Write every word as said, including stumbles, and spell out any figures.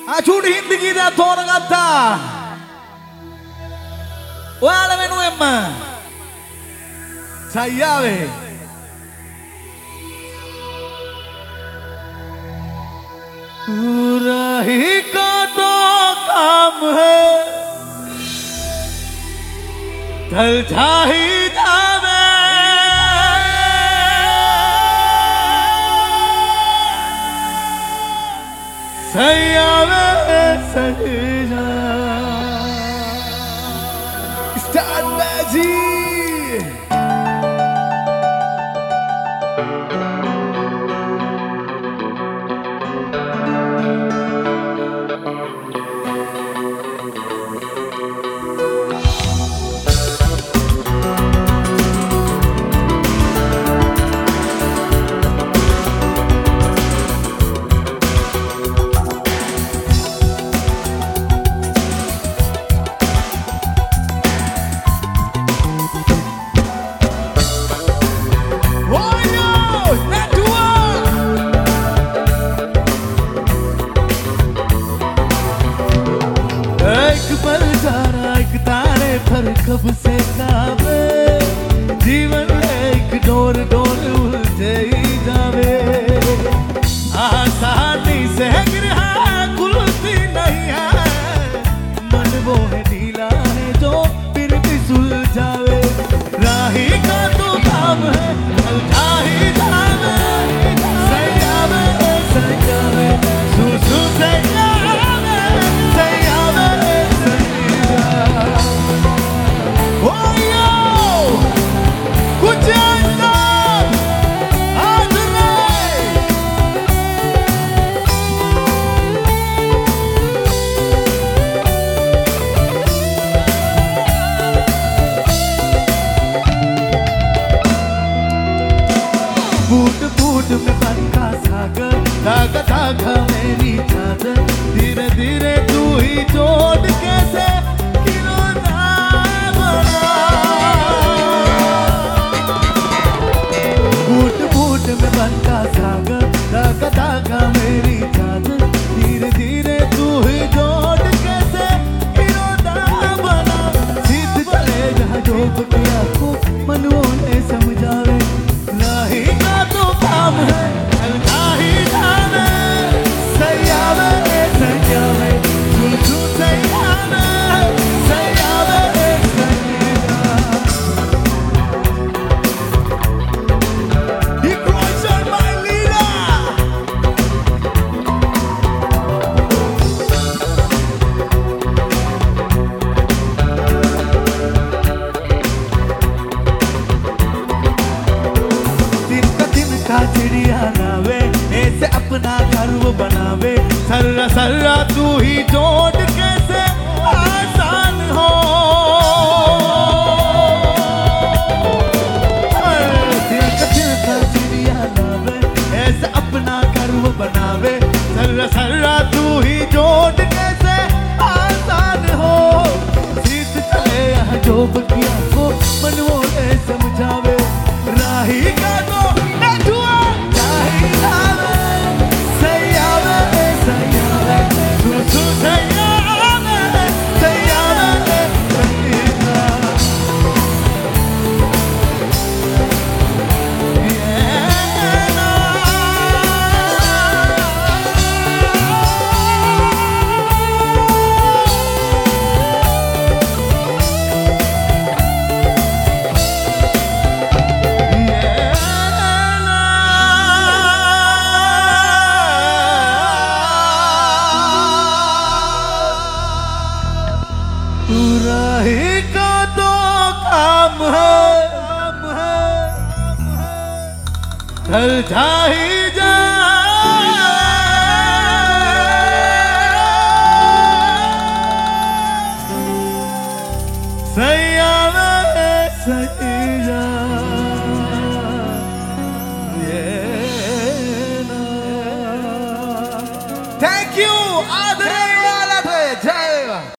අචුට හින්දි ගීතයක් තෝරගත්තා. ඔයාලා වෙනුවෙන්ම සයියාවේ रही का तो काम है ढल जा ही जावे सैयावे सजा स्टार्ट मैजी कब से कावे जीवन एक डोर डोर उलझे ही जावे आसानी से गिरा खुलती नहीं है मन वो है ढीला है जो फिर भी सुलझावे राही का तो काम है चलता ही जावे सैयावे सैयावे सु सु सैयावे सैयावे फूट फूट में बन का सागर धागा धागा मेरी चादर धीरे धीरे तू ही जोड़ कैसे खिलौना बना फूट फूट में बन का सागर धागा धागा मेरी चादर धीरे धीरे तू ही जोड़ कैसे खिलौना बना सीध चले जहाँ डूब गया को मनुओं ने समझावे नहीं का तो काम है चलता ही जावे सैयावे सैयावे सुन सुन सैयावे सैयावे सैयावे He cries on my leader का चिड़िया नावे ऐसे अपना घर वो बनावे सर्रा सर्रा तू ही जोड़ कैसे आसान हो दिल का दिल का चिड़िया नावे ऐसे अपना घर वो बनावे सर्रा सर्रा तू ही जोड़ कैसे आसान हो सीध चले यहाँ जो बकिया को मनवों ने समझावे राही का तो राही का तो काम है ढल जा ही जा सैयावे सैया